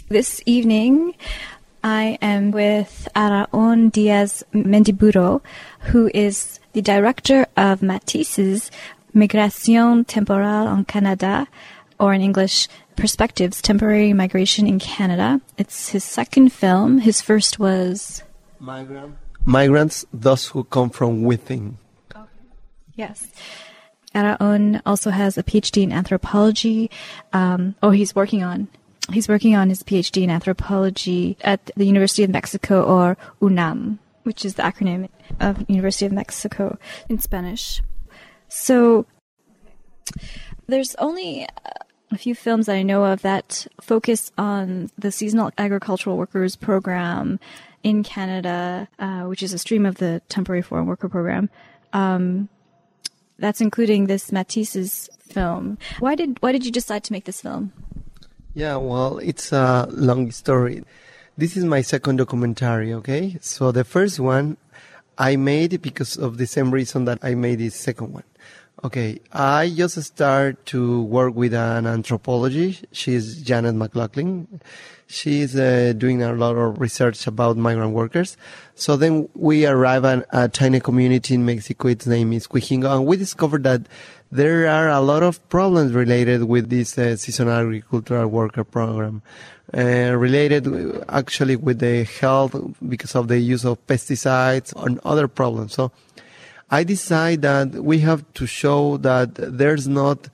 This evening, I am with Araon Diaz Mendiburo, who is the director of Matisse's Migration Temporale en Canada, or in English, Perspectives, Temporary Migration in Canada. It's his second film. His first was... Migrants, those who come from within. Okay. Yes. Araon also has a PhD in anthropology. He's working on his PhD in anthropology at the University of Mexico, or UNAM, which is the acronym of University of Mexico in Spanish. So there's only a few films that I know of that focus on the Seasonal Agricultural Workers Program in Canada, which is a stream of the Temporary Foreign Worker Program. That's including this Matisse's film. Why did you decide to make this film? Yeah, well, it's a long story. This is my second documentary, okay? So the first one I made because of the same reason that I made this second one. Okay, I just started to work with an anthropologist. She's Janet McLaughlin. She's doing a lot of research about migrant workers. So then we arrived at a tiny community in Mexico. Its name is Cuijingo. And we discovered that there are a lot of problems related with this seasonal agricultural worker program. Related actually with the health because of the use of pesticides and other problems. So I decided that we have to show that there's not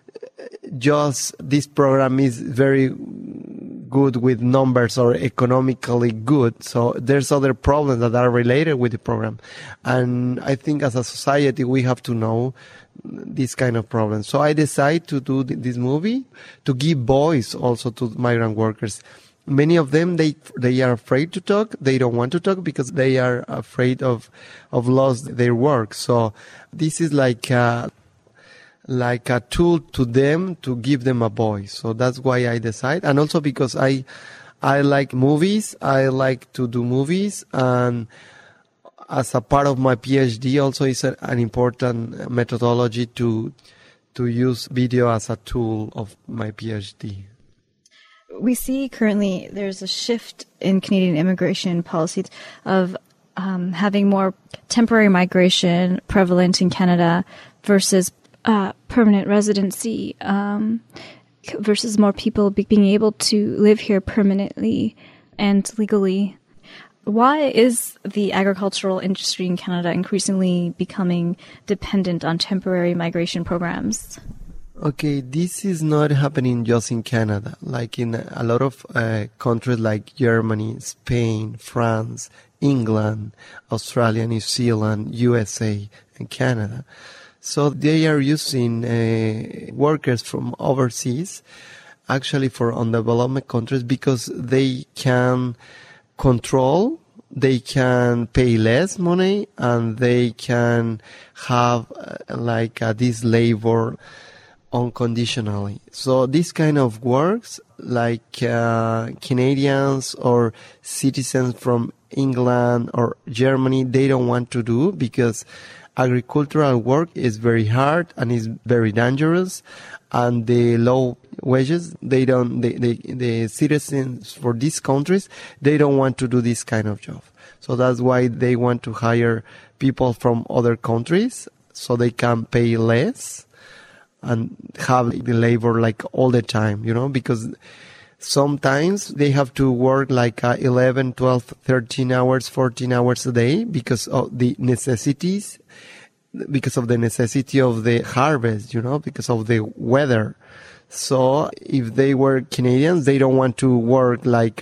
just this program is very good with numbers or economically good. So there's other problems that are related with the program. And I think as a society, we have to know this kind of problems. So I decided to do this movie to give voice also to migrant workers. Many of them, they are afraid to talk. They don't want to talk because they are afraid of lost their work. So this is like a tool to them to give them a voice. So that's why I decide. And also because I like movies. I like to do movies. And as a part of my PhD also is an important methodology to use video as a tool of my PhD. We see currently there's a shift in Canadian immigration policy of having more temporary migration prevalent in Canada versus permanent residency, versus more people being able to live here permanently and legally. Why is the agricultural industry in Canada increasingly becoming dependent on temporary migration programs? Okay, this is not happening just in Canada. Like in a lot of countries like Germany, Spain, France, England, Australia, New Zealand, USA, and Canada. So they are using workers from overseas, actually for undeveloped countries, because they can control, they can pay less money, and they can have this labor unconditionally. So this kind of works like Canadians or citizens from England or Germany, they don't want to do because agricultural work is very hard and is very dangerous, and the low wages, the citizens for these countries, they don't want to do this kind of job. So that's why they want to hire people from other countries so they can pay less and have the labor like all the time, because sometimes they have to work like 11, 12, 13 hours, 14 hours a day because of the necessities, because of the necessity of the harvest, because of the weather. So if they were Canadians, they don't want to work like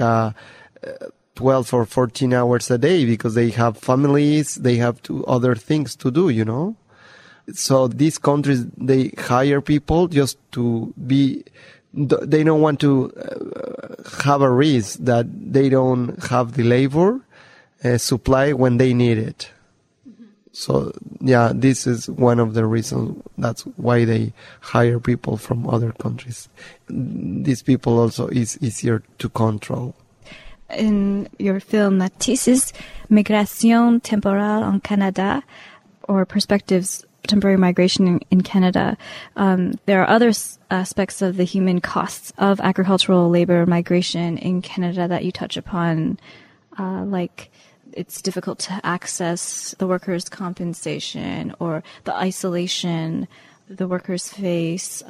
12 or 14 hours a day because they have families, they have other things to do, So these countries, they hire people just to they don't want to have a risk that they don't have the labor supply when they need it. Mm-hmm. So, yeah, this is one of the reasons. That's why they hire people from other countries. These people also is easier to control. In your film, Matisse's Migration Temporale en Canada, or Perspectives, temporary migration in Canada. There are other aspects of the human costs of agricultural labor migration in Canada that you touch upon, like it's difficult to access the workers' compensation or the isolation the workers face,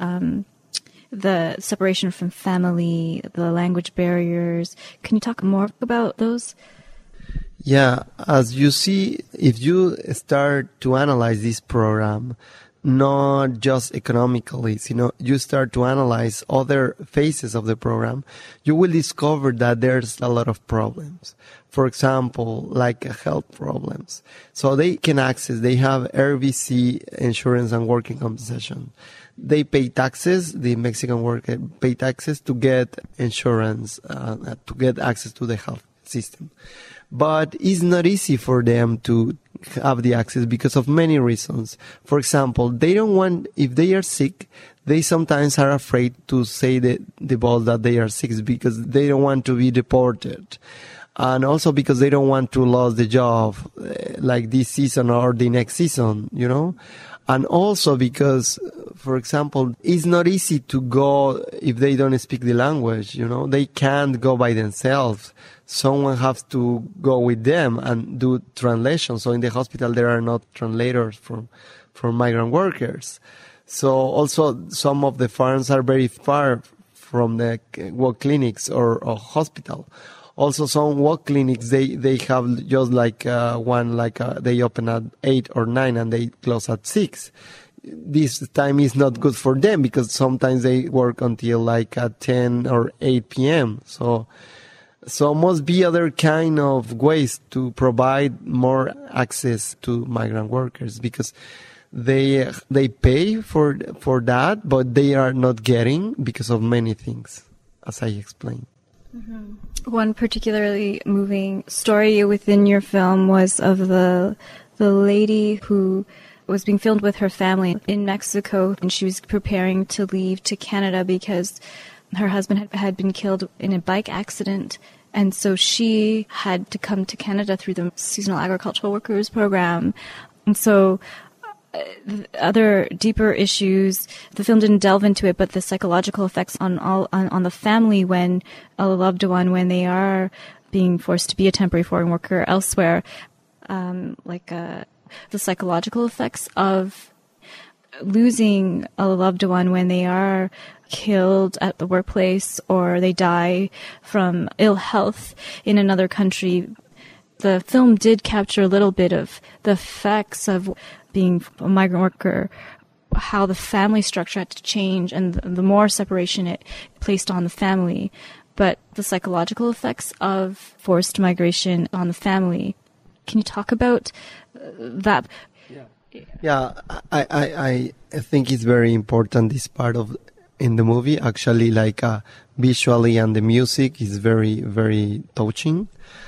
the separation from family, the language barriers. Can you talk more about those? Yeah, as you see, if you start to analyze this program, not just economically, you start to analyze other phases of the program, you will discover that there's a lot of problems. For example, like health problems. So they can access, they have RBC insurance and working compensation. They pay taxes, the Mexican worker pay taxes to get insurance, to get access to the health system. But it's not easy for them to have the access because of many reasons. For example, they don't want, if they are sick, they sometimes are afraid to say the boss that they are sick because they don't want to be deported. And also because they don't want to lose the job like this season or the next season, And also because, for example, it's not easy to go if they don't speak the language, They can't go by themselves. Someone has to go with them and do translation. So in the hospital, there are not translators for migrant workers. So also some of the farms are very far from the work clinics or hospital. Also some work clinics, they have just like they open at 8 or 9 and they close at 6. This time is not good for them because sometimes they work until like at 10 or 8 p.m. So must be other kind of ways to provide more access to migrant workers because they pay for that, but they are not getting because of many things, as I explained. Mm-hmm. One particularly moving story within your film was of the lady who was being filmed with her family in Mexico, and she was preparing to leave to Canada because her husband had been killed in a bike accident, and so she had to come to Canada through the Seasonal Agricultural Workers Program. And so other deeper issues, the film didn't delve into it, but the psychological effects on the family when a loved one, when they are being forced to be a temporary foreign worker elsewhere, the psychological effects of losing a loved one when they are killed at the workplace or they die from ill health in another country. The film did capture a little bit of the effects of being a migrant worker, how the family structure had to change and the more separation it placed on the family, but the psychological effects of forced migration on the family. Can you talk about that? Yeah, I think it's very important, this part in the movie, actually, visually, and the music is very, very touching.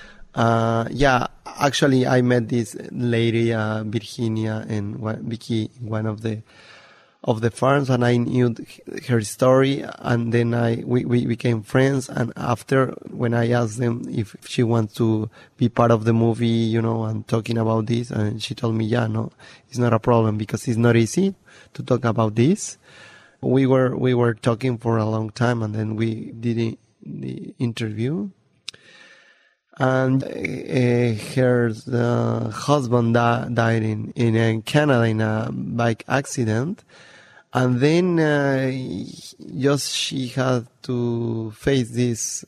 Actually, I met this lady, Virginia, and Vicky, in one of the farms, and I knew her story, and then we became friends. And after, when I asked them if she wants to be part of the movie, and talking about this, and she told me, no, it's not a problem because it's not easy to talk about this. We were talking for a long time, and then we did the interview. And her husband died in Canada in a bike accident, and then she had to face this.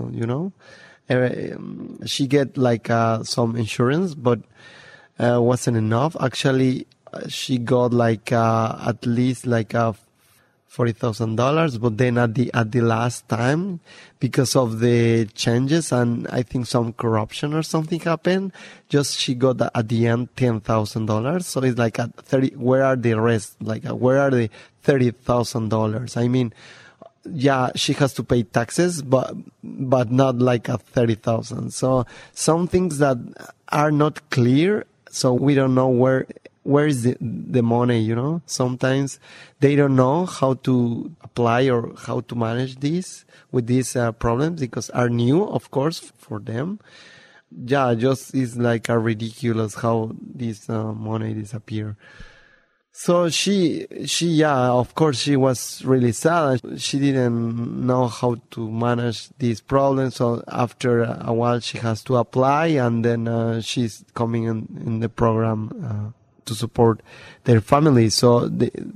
She get some insurance, but wasn't enough. Actually, she got at least $40,000, but then at the last time, because of the changes and I think some corruption or something happened, she got at the end $10,000. So it's at 30. Where are the rest? Where are the $30,000? I mean, she has to pay taxes, but not at 30,000. So some things that are not clear. So we don't know where is the money, Sometimes they don't know how to apply or how to manage this with these problems because are new, of course, for them. Just is a ridiculous how this money disappear. So yeah, of course, she was really sad. She didn't know how to manage these problems. So after a while, she has to apply, and then she's coming in the program to support their family. So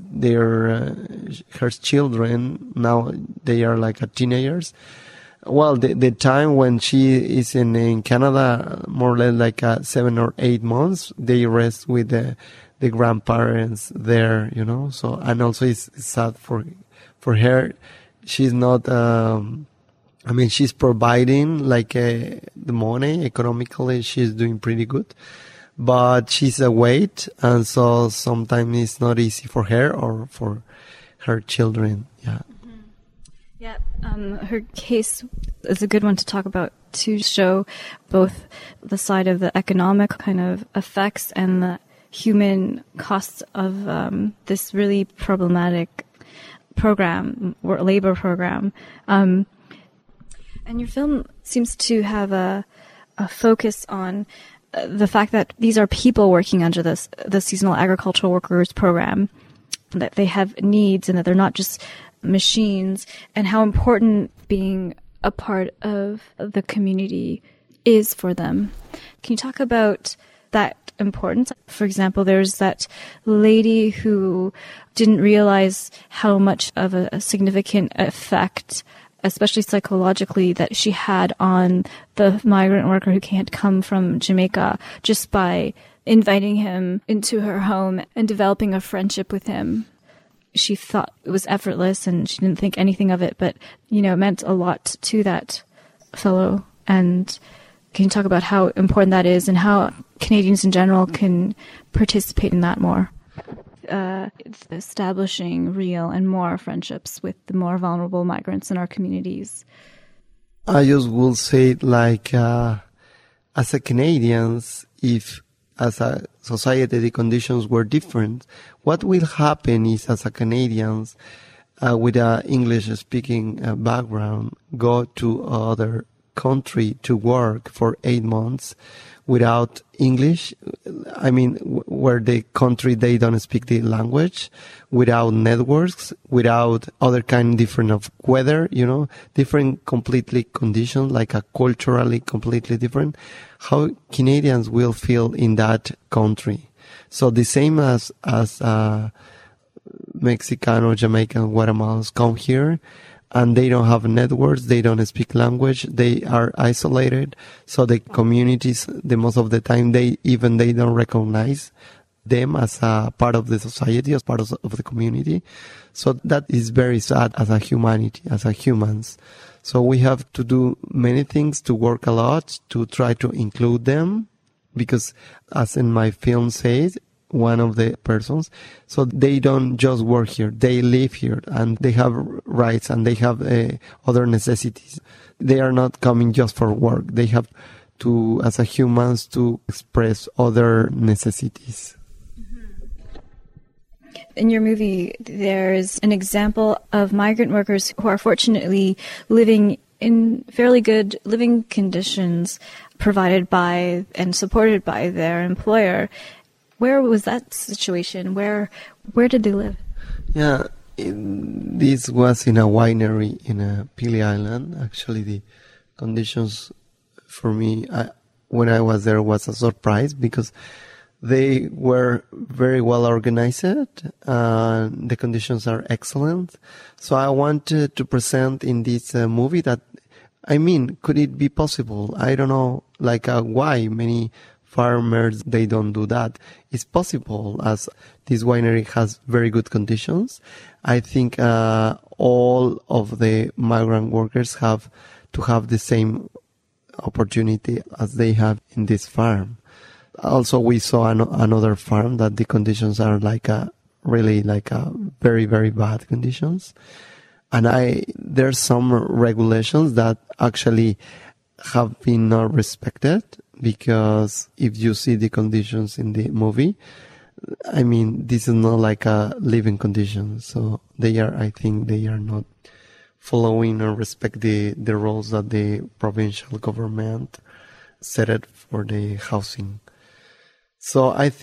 her children now, they are like teenagers. Well, the time when she is in Canada, more or less like 7 or 8 months, they rest with the grandparents there, you know. So, and also it's sad for her. She's not, she's providing like the money economically. She's doing pretty good, but she's a weight, and so sometimes it's not easy for her or for her children. Yeah. Yeah, her case is a good one to talk about, to show both the side of the economic kind of effects and the human costs of this really problematic program, or labor program. And your film seems to have a focus on the fact that these are people working under the seasonal agricultural workers program, that they have needs and that they're not just machines, and how important being a part of the community is for them. Can you talk about that importance? For example, there's that lady who didn't realize how much of a significant effect, especially psychologically, that she had on the migrant worker who can't come from Jamaica, just by inviting him into her home and developing a friendship with him. She thought it was effortless and she didn't think anything of it, but, you know, it meant a lot to that fellow. And can you talk about how important that is and how Canadians in general can participate in that more? Establishing real and more friendships with the more vulnerable migrants in our communities. I just will say, like, as a Canadians, if as a society the conditions were different, what will happen is, as a Canadians with a English-speaking background, go to other country to work for 8 months without English, where the country, they don't speak the language, without networks, without other kind different of weather, you know, different completely conditions, like a culturally completely different, how Canadians will feel in that country. So the same as Mexicano, Jamaican, Guatemalans come here, and they don't have networks, they don't speak language, they are isolated. So the communities, the most of the time, they don't recognize them as a part of the society, as part of the community. So that is very sad as a humanity, as a humans. So we have to do many things, to work a lot, to try to include them, because as in my film says, one of the persons, so they don't just work here, they live here, and they have rights, and they have other necessities. They are not coming just for work. They have to, as a humans, to express other necessities. In your movie, there's an example of migrant workers who are fortunately living in fairly good living conditions provided by and supported by their employer. Where was that situation? Where did they live? Yeah, this was in a winery in Pili Island. Actually, the conditions for me, when I was there, was a surprise, because they were very well organized. The conditions are excellent. So I wanted to present in this movie that, could it be possible? I don't know, why many farmers, they don't do that. It's possible, as this winery has very good conditions. I think all of the migrant workers have to have the same opportunity as they have in this farm. Also, we saw another farm that the conditions are very, very bad conditions. And there's some regulations that actually have been not respected, because if you see the conditions in the movie, this is not like a living condition. So I think they are not following or respect the rules that the provincial government set it for the housing. So I think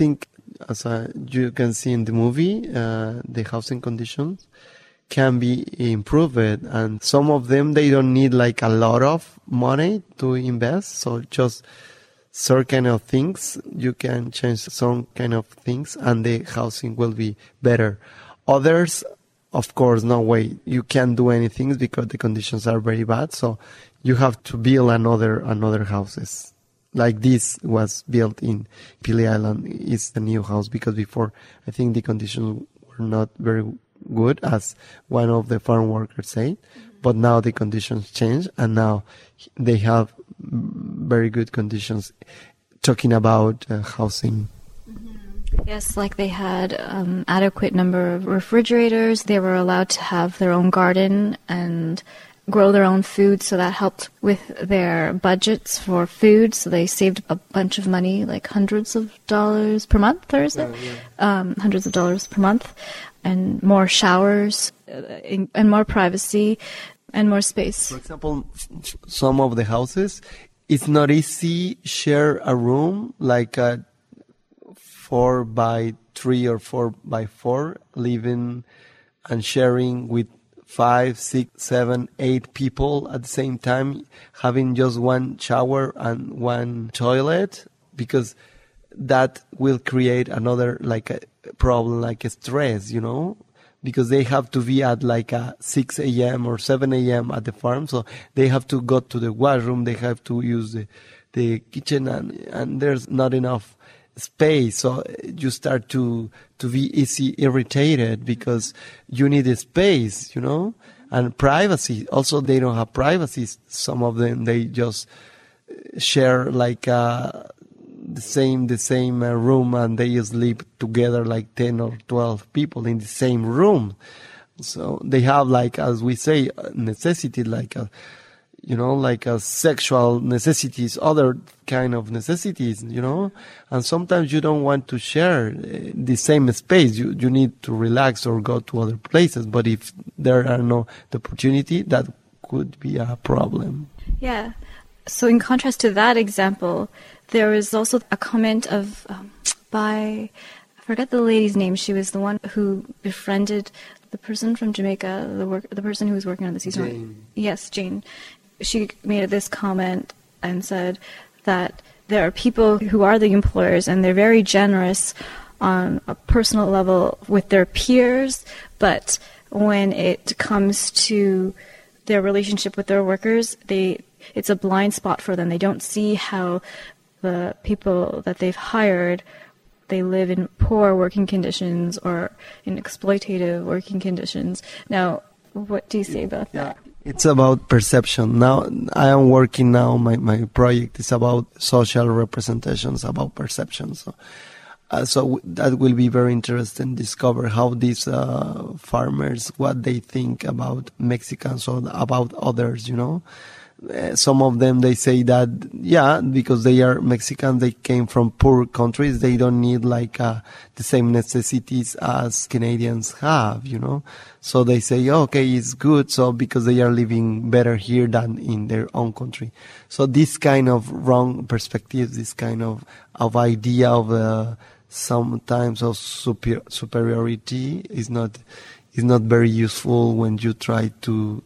you can see in the movie, the housing conditions can be improved, and some of them, they don't need like a lot of money to invest. So just certain kind of things, you can change some kind of things and the housing will be better. Others, of course, no way. You can't do anything because the conditions are very bad. So you have to build another houses. Like this was built in Pili Island. It's the new house because before, I think the conditions were not very good, as one of the farm workers said. But now the conditions change and now they have very good conditions, talking about housing. Yes, like they had adequate number of refrigerators. They were allowed to have their own garden and grow their own food, so that helped with their budgets for food. So they saved a bunch of money, like hundreds of dollars per month, or is it? Hundreds of dollars per month, and more showers, and more privacy, and more space. For example, some of the houses, it's not easy share a room like a 4x3 or 4x4, living and sharing with 5, 6, 7, 8 people at the same time, having just one shower and one toilet, because that will create another like a problem, like a stress, because they have to be at like 6 a.m. or 7 a.m. at the farm. So they have to go to the washroom. They have to use the kitchen and there's not enough space. So you start to be easy irritated because you need a space, and privacy. Also, they don't have privacy. Some of them, they just share like the same room, and they sleep together like 10 or 12 people in the same room. So they have, like, as we say, necessity, like a sexual necessities, other kind of necessities, and sometimes you don't want to share the same space. You need to relax or go to other places. But if there are no opportunity, that could be a problem. Yeah. So in contrast to that example, there was also a comment of by, I forget the lady's name. She was the one who befriended the person from Jamaica, the person who was working on the season. Jane. Yes, Jane. She made this comment and said that there are people who are the employers and they're very generous on a personal level with their peers, but when it comes to their relationship with their workers, it's a blind spot for them. They don't see how the people that they've hired, they live in poor working conditions or in exploitative working conditions. Now, what do you say about that? It's about perception. Now, I am working now, my project is about social representations, about perception. So that will be very interesting to discover how these farmers, what they think about Mexicans or about others, Some of them, they say that, because they are Mexican, they came from poor countries, they don't need like the same necessities as Canadians have, So they say, okay, it's good, so because they are living better here than in their own country. So this kind of wrong perspective, this kind of idea of sometimes of superiority is not very useful when you try to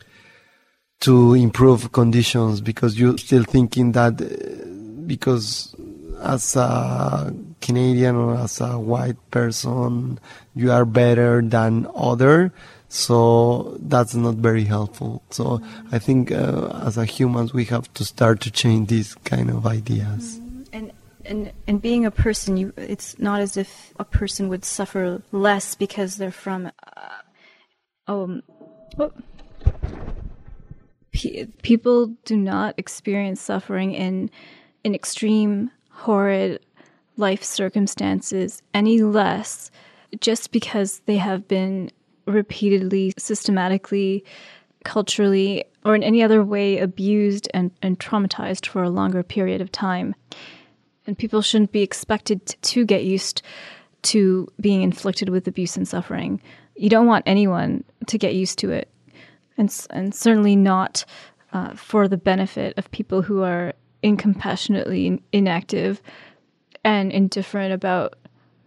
improve conditions, because you're still thinking that because as a Canadian or as a white person you are better than other, so that's not very helpful. So I think as a humans we have to start to change these kind of ideas. And being a person, it's not as if a person would suffer less because they're from people do not experience suffering in extreme, horrid life circumstances any less just because they have been repeatedly, systematically, culturally, or in any other way abused and traumatized for a longer period of time. And people shouldn't be expected to get used to being inflicted with abuse and suffering. You don't want anyone to get used to it. And certainly not for the benefit of people who are incompassionately inactive and indifferent about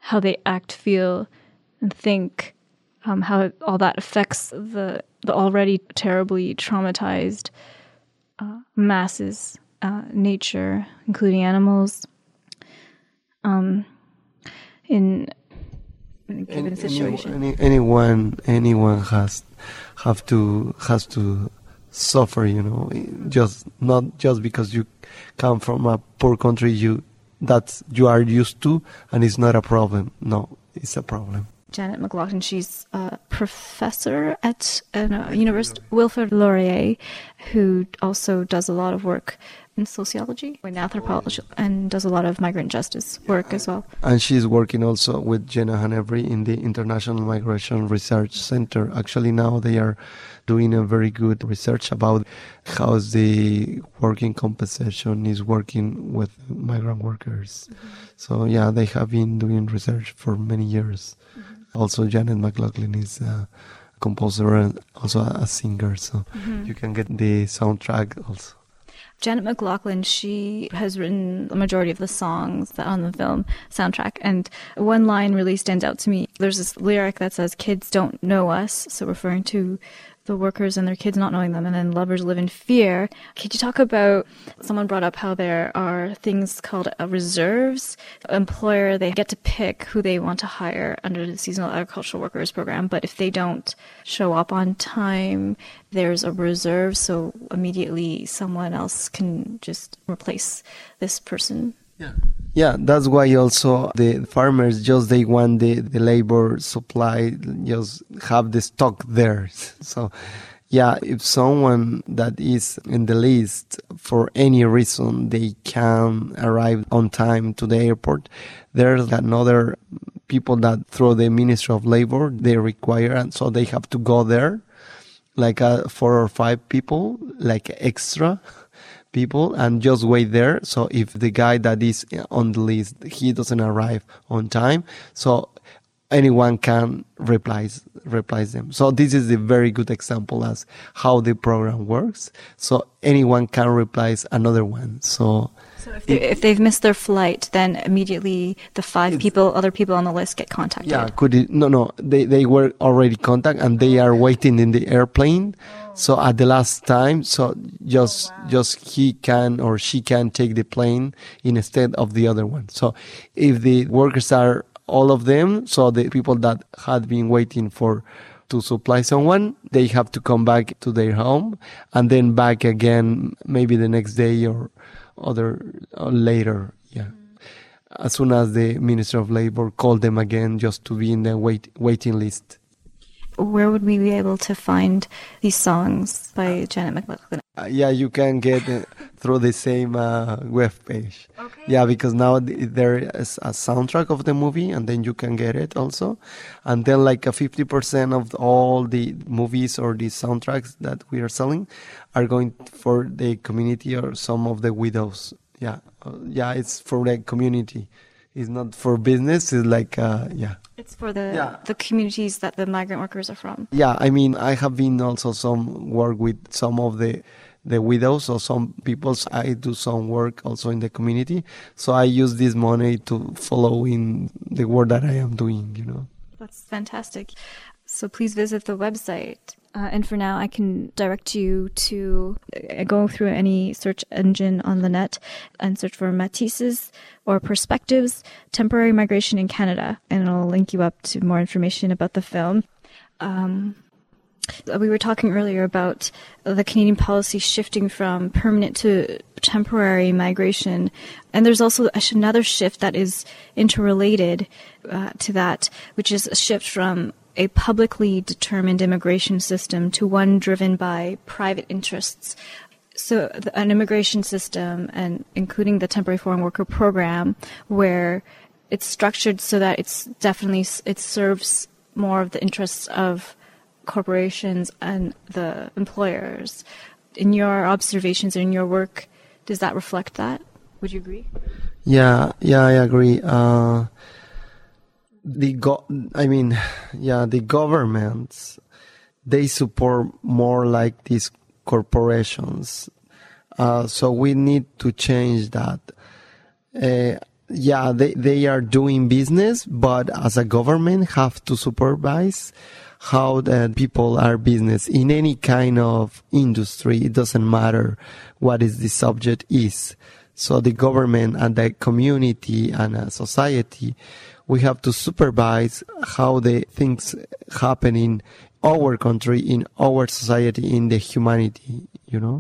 how they act, feel, and think, how all that affects the already terribly traumatized masses, nature, including animals, in a given situation. Anyone has to suffer, just not just because you come from a poor country you are used to, and it's not a problem. No, it's a problem. Janet McLaughlin, she's a professor at University Wilfrid Laurier, who also does a lot of work in sociology and anthropology, and does a lot of migrant justice work as well. And she's working also with Jenna Hanevry in the International Migration Research Center. Actually, now they are doing a very good research about how the working compensation is working with migrant workers. Mm-hmm. So, yeah, they have been doing research for many years. Mm-hmm. Also, Janet McLaughlin is a composer and also a singer, so you can get the soundtrack also. Janet McLaughlin, she has written the majority of the songs on the film soundtrack, and one line really stands out to me. There's this lyric that says, "Kids don't know us," so referring to the workers and their kids not knowing them, and then "lovers live in fear." Could you talk about, someone brought up how there are things called reserves. Employer, they get to pick who they want to hire under the Seasonal Agricultural Workers Program, but if they don't show up on time, there's a reserve, so immediately someone else can just replace this person. Yeah, that's why also the farmers they want the labor supply, just have the stock there. So, yeah, if someone that is in the list for any reason they can arrive on time to the airport, there's another people that through the Ministry of Labor they require, and so they have to go there, like 4 or 5 people, like extra people, and just wait there. So if the guy that is on the list, he doesn't arrive on time, so anyone can replace them. So this is a very good example as how the program works. So anyone can replace another one. So if they've missed their flight, then immediately the other people on the list get contacted. Yeah, they were already contacted and they are waiting in the airplane. So at the last time, so just he can or she can take the plane instead of the other one. So if the workers are all of them, so the people that had been waiting to supply someone, they have to come back to their home and then back again maybe the next day or later. Yeah. As soon as the Minister of Labor called them again just to be in the waiting list. Where would we be able to find these songs by Janet McLaughlin? Yeah, you can get through the same web page. Okay. Yeah, because now there is a soundtrack of the movie, and then you can get it also. And then like 50% of all the movies or the soundtracks that we are selling are going for the community or some of the widows. Yeah, it's for the community. It's not for business. It's like, It's for the communities that the migrant workers are from. Yeah, I mean, I have been also some work with some of the widows or some people. I do some work also in the community. So I use this money to follow in the work that I am doing, That's fantastic. So please visit the website. And for now, I can direct you to go through any search engine on the net and search for Matisses or Perspectives, Temporary Migration in Canada. And it'll link you up to more information about the film. We were talking earlier about the Canadian policy shifting from permanent to temporary migration. And there's also another shift that is interrelated to that, which is a shift from a publicly determined immigration system to one driven by private interests. So an immigration system, and including the temporary foreign worker program, where it's structured so that it serves more of the interests of corporations and the employers. In your observations and in your work, does that reflect that? Would you agree? Yeah, I agree. The governments, they support more like these corporations. So we need to change that. Yeah, they are doing business, but as a government have to supervise how the people are business in any kind of industry. It doesn't matter what is the subject is. So the government and the community and society, we have to supervise how the things happen in our country, in our society, in the humanity, you know?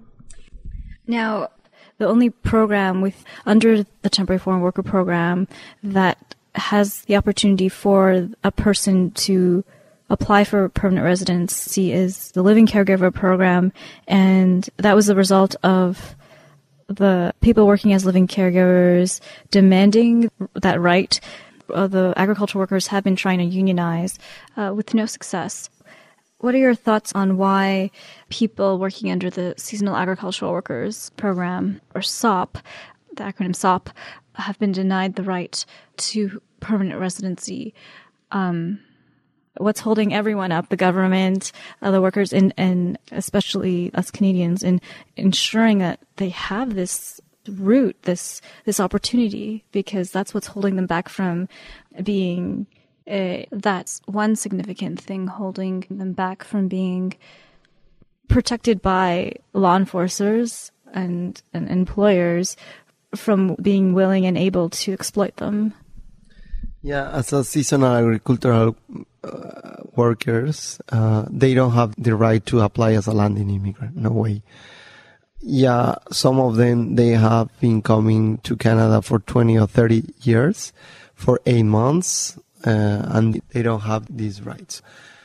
Now, the only program under the Temporary Foreign Worker Program that has the opportunity for a person to apply for permanent residency is the Living Caregiver Program, and that was the result of the people working as living caregivers demanding that right. The agricultural workers have been trying to unionize with no success. What are your thoughts on why people working under the Seasonal Agricultural Workers Program, or SAWP, the acronym SAWP, have been denied the right to permanent residency? What's holding everyone up, the government, the workers, and especially us Canadians, in ensuring that they have this route, this opportunity, because that's what's holding them back from being... that's one significant thing holding them back from being protected by law enforcers and employers from being willing and able to exploit them. Yeah, as a seasonal agricultural workers, they don't have the right to apply as a landing immigrant. No way. Yeah, some of them, they have been coming to Canada for 20 or 30 years, for 8 months, and they don't have these rights.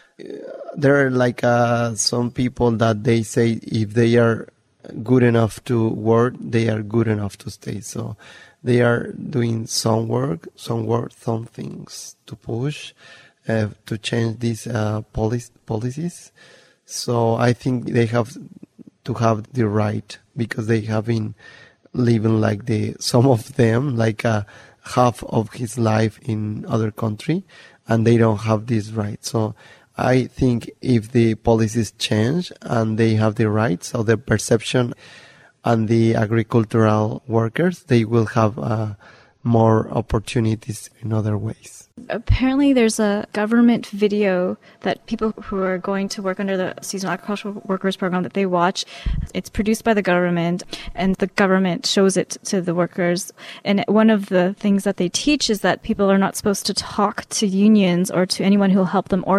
There are like some people that they say if they are good enough to work, they are good enough to stay. So they are doing some work, some things to push, to change these policies. So I think they have to have the right, because they have been living like some of them, like half of his life in other country, and they don't have this right. So I think if the policies change and they have the rights, so the perception and the agricultural workers, they will have more opportunities in other ways. Apparently there's a government video that people who are going to work under the Seasonal Agricultural Workers Program that they watch. It's produced by the government, and the government shows it to the workers. And one of the things that they teach is that people are not supposed to talk to unions or to anyone who will help them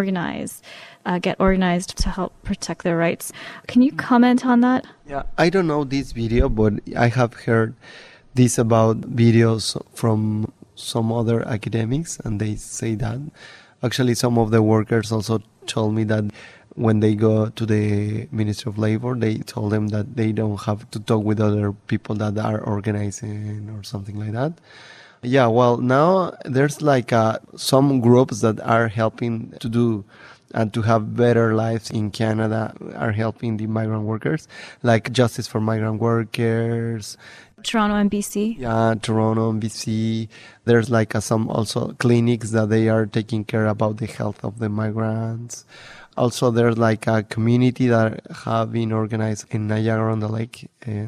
get organized to help protect their rights. Can you comment on that? Yeah, I don't know this video, but I have heard this about videos from some other academics, and they say that. Actually, some of the workers also told me that when they go to the Ministry of Labor, they told them that they don't have to talk with other people that are organizing or something like that. Yeah, well, now there's like some groups that are helping to do and to have better lives in Canada, are helping the migrant workers, like Justice for Migrant Workers. Toronto and BC. Yeah, Toronto and BC. There's like some also clinics that they are taking care about the health of the migrants. Also, there's like a community that have been organized in Niagara-on-the-Lake,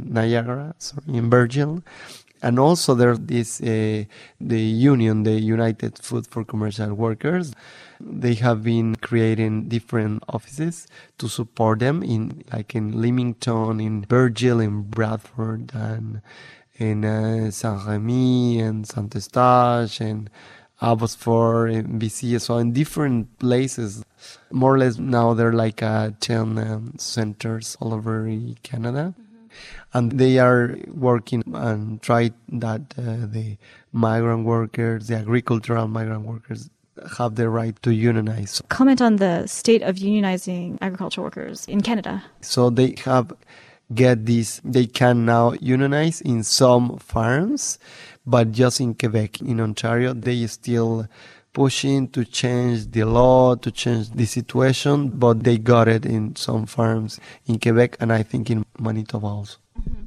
in Virgil. And also there's this, the union, the United Food for Commercial Workers. They have been creating different offices to support them in Leamington, in Virgil, in Bradford, and in Saint-Remy, and Saint-Eustache, and Abbotsford, in BC. So in different places, more or less now there are like 10 centers all over Canada. And they are working and try that the migrant workers, the agricultural migrant workers, have the right to unionize. Comment on the state of unionizing agricultural workers in Canada. So they they can now unionize in some farms, but just in Quebec. In Ontario, they still pushing to change the law, to change the situation, but they got it in some farms in Quebec, and I think in Manitoba also.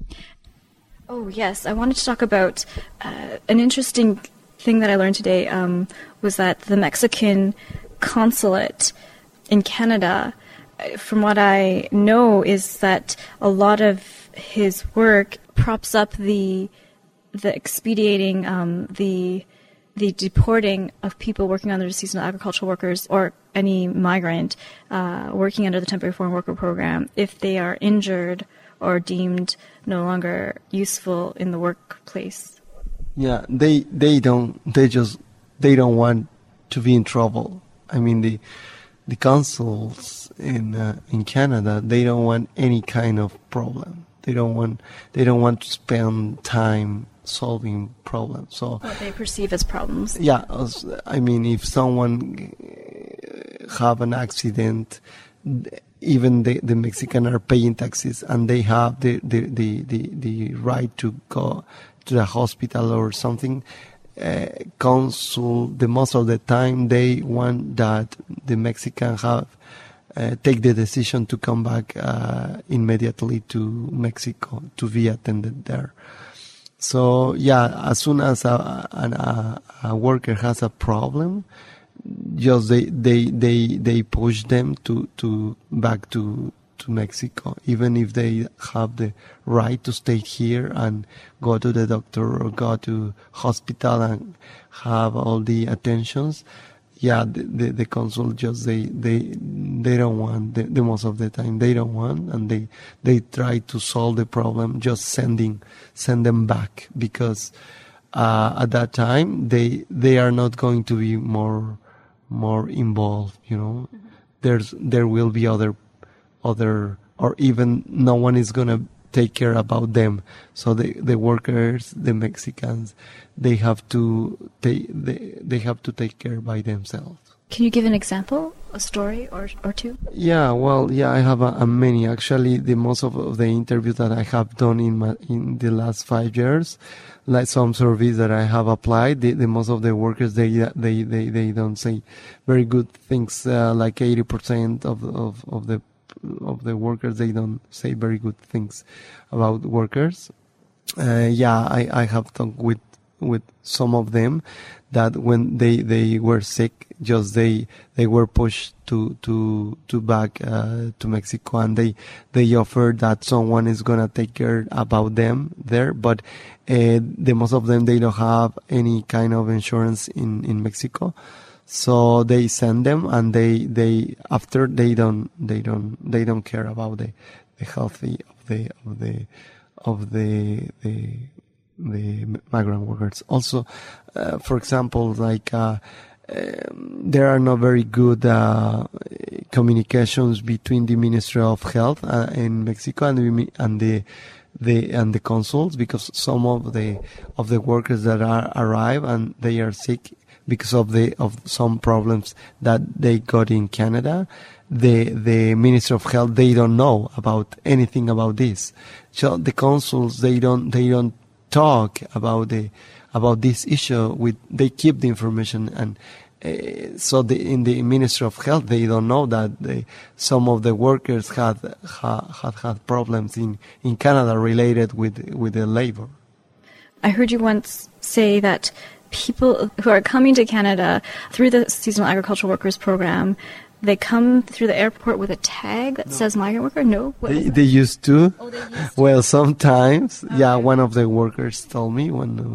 Oh, yes. I wanted to talk about an interesting thing that I learned today was that the Mexican consulate in Canada, from what I know, is that a lot of his work props up the expediting the deporting of people working under the seasonal agricultural workers or any migrant working under the temporary foreign worker program if they are injured or deemed no longer useful in the workplace. Yeah, they don't want to be in trouble. I mean, the consuls in Canada, they don't want any kind of problem. They don't want to spend time solving problems. So what they perceive as problems. Yeah, I mean, if someone have an accident, even the Mexican are paying taxes, and they have the right to go to the hospital or something. Consul, the most of the time, they want that the Mexican have take the decision to come back immediately to Mexico to be attended there. So yeah, as soon as a worker has a problem, just they push them to back to Mexico, even if they have the right to stay here and go to the doctor or go to hospital and have all the attentions. Yeah, the consul just they don't want, the most of the time they don't want, and they try to solve the problem just send them back, because at that time they are not going to be more involved, you know. There will be other or even no one is gonna take care about them. So the workers, the Mexicans, they have to take care by themselves. Can you give an example, a story or two? Yeah, well, yeah, I have a many. Actually, the most of the interviews that I have done in the last 5 years, like some surveys that I have applied, the most of the workers they don't say very good things. Like 80% of the workers, they don't say very good things about workers. Yeah, I have talked with some of them that when they were sick, just they were pushed to back to Mexico, and they offered that someone is gonna take care about them there, but the most of them, they don't have any kind of insurance in Mexico. So they send them, and they after they don't care about the health of the migrant workers. Also, for example, like there are not very good communications between the Ministry of Health in Mexico and the consuls, because some of the workers that arrive and they are sick because of some problems that they got in Canada. The Ministry of Health, they don't know about anything about this. So the consuls, they don't talk about this issue. They keep the information, and so in the Ministry of Health, they don't know that some of the workers had problems in Canada related with the labor. I heard you once say that people who are coming to Canada through the Seasonal Agricultural Workers Program, they come through the airport with a tag that says migrant worker? No? They used to. Oh, they used to? Well, sometimes. Yeah, one of the workers told me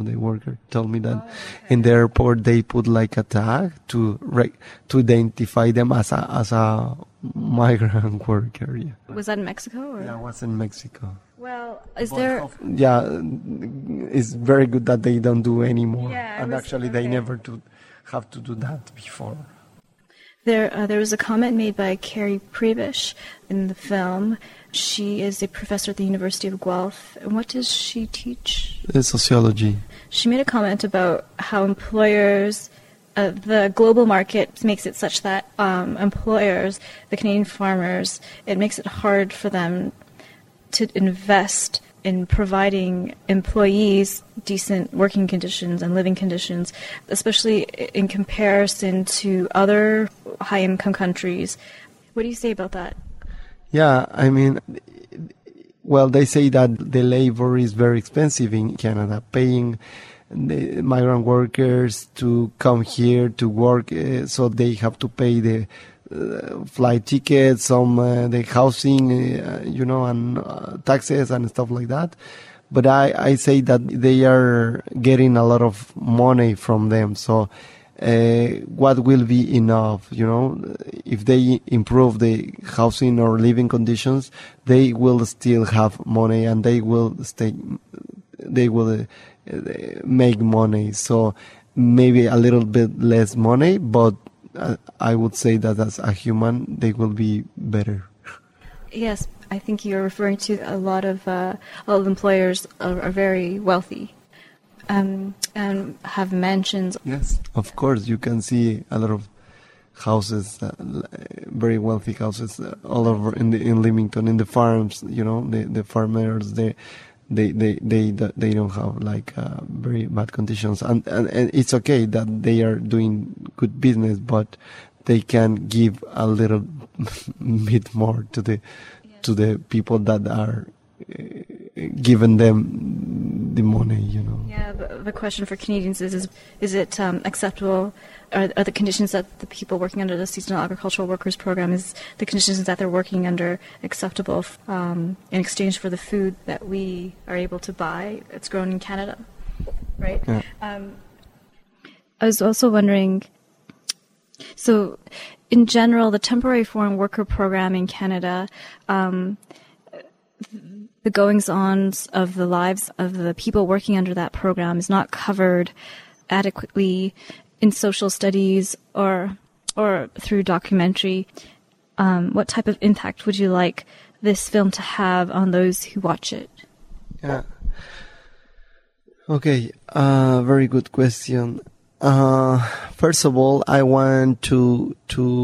that in the airport they put like a tag to identify them as a migrant worker. Yeah. Was that in Mexico? Or? Yeah, it was in Mexico. Well, there... Yeah, it's very good that they don't do anymore. Yeah, and actually they never have to do that before. There was a comment made by Carrie Prebish in the film. She is a professor at the University of Guelph. And what does she teach? Sociology. She made a comment about how employers, the global market makes it such that employers, the Canadian farmers, it makes it hard for them to invest in providing employees decent working conditions and living conditions, especially in comparison to other high-income countries. What do you say about that? Yeah, I mean, well, they say that the labor is very expensive in Canada, paying the migrant workers to come here to work, so they have to pay the flight tickets, the housing, and taxes and stuff like that. But I say that they are getting a lot of money from them. So what will be enough? If they improve the housing or living conditions, they will still have money and they will make money. So maybe a little bit less money, but I would say that as a human, they will be better. Yes, I think you're referring to a lot of employers are very wealthy and have mansions. Yes, of course, you can see a lot of houses, very wealthy houses all over in Leamington, in the farms. The farmers, they don't have like very bad conditions, and it's okay that they are doing good business, but they can give a little bit more to the people that are giving them the money. Yeah, the question for Canadians is it acceptable? Are the conditions that the people working under the Seasonal Agricultural Workers Program, is the conditions that they're working under acceptable in exchange for the food that we are able to buy? It's grown in Canada, right? Yeah. I was also wondering, so in general, the Temporary Foreign Worker Program in Canada, the goings-ons of the lives of the people working under that program is not covered adequately in social studies or through documentary. What type of impact would you like this film to have on those who watch it? Yeah. Okay. Very good question. First of all, I want to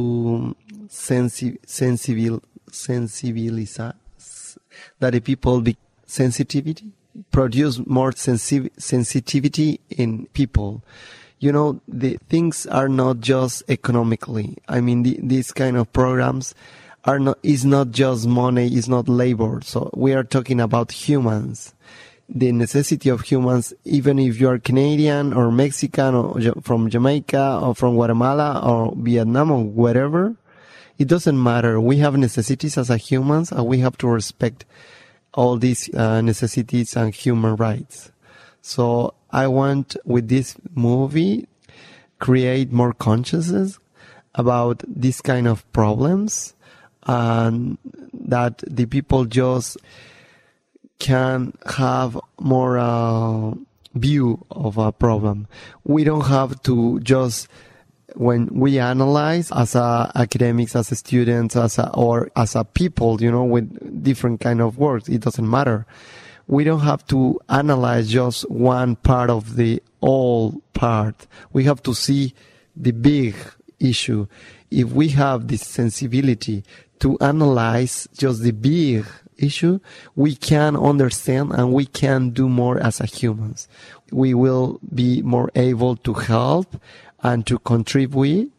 sensibilize that the people produce more sensitivity in people. The things are not just economically. I mean, these kind of programs is not just money, is not labor. So we are talking about humans. The necessity of humans, even if you are Canadian or Mexican or from Jamaica or from Guatemala or Vietnam or wherever, it doesn't matter. We have necessities as humans, and we have to respect all these necessities and human rights. So I want, with this movie, create more consciousness about this kind of problems, and that the people just can have more view of a problem. We don't have to just, when we analyze as academics, as students, or as a people, with different kind of works, it doesn't matter. We don't have to analyze just one part of the whole part. We have to see the big issue. If we have this sensibility to analyze just the big issue, we can understand and we can do more as humans. We will be more able to help and to contribute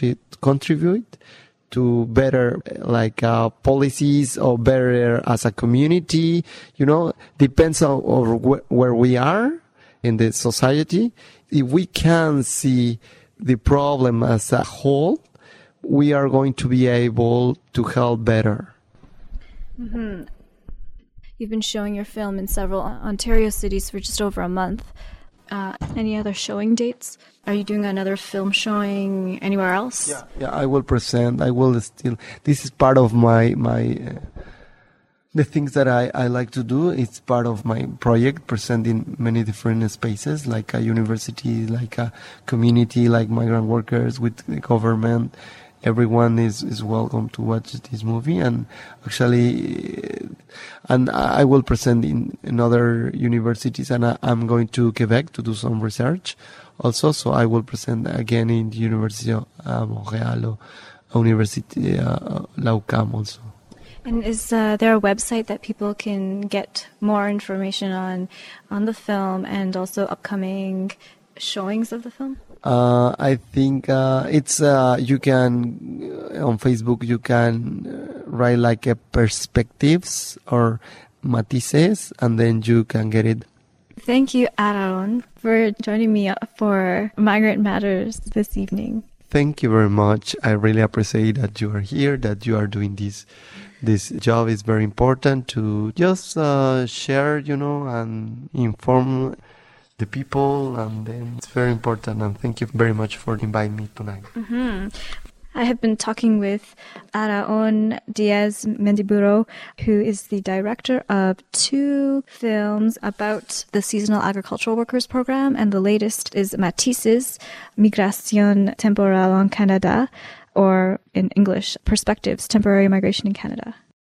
to better policies, or better as a community. Depends on where we are in the society. If we can see the problem as a whole, we are going to be able to help better. Mm-hmm. You've been showing your film in several Ontario cities for just over a month. Any other showing dates? Are you doing another film showing anywhere else? Yeah, I will present. I will still. This is part of my the things that I like to do. It's part of my project, present in many different spaces, like a university, like a community, like migrant workers, with the government. Everyone is welcome to watch this movie, and actually, and I will present in other universities, and I'm going to Quebec to do some research also. So I will present again in the University of Montreal or University La UQAM also. And is there a website that people can get more information on the film and also upcoming showings of the film? I think it's you can on Facebook you can write like a perspectives or matices, and then you can get it. Thank you, Aaron, for joining me for Migrant Matters this evening. thank you very much. I really appreciate that you are here, that you are doing this. This job is very important to just share, and inform the people, and then it's very important. And thank you very much for inviting me tonight. Mm-hmm. I have been talking with Araon Diaz Mendiburo, who is the director of 2 films about the Seasonal Agricultural Workers Program, and the latest is Matisse's Migración Temporal en Canada, or in English, Perspectives, Temporary Migration in Canada.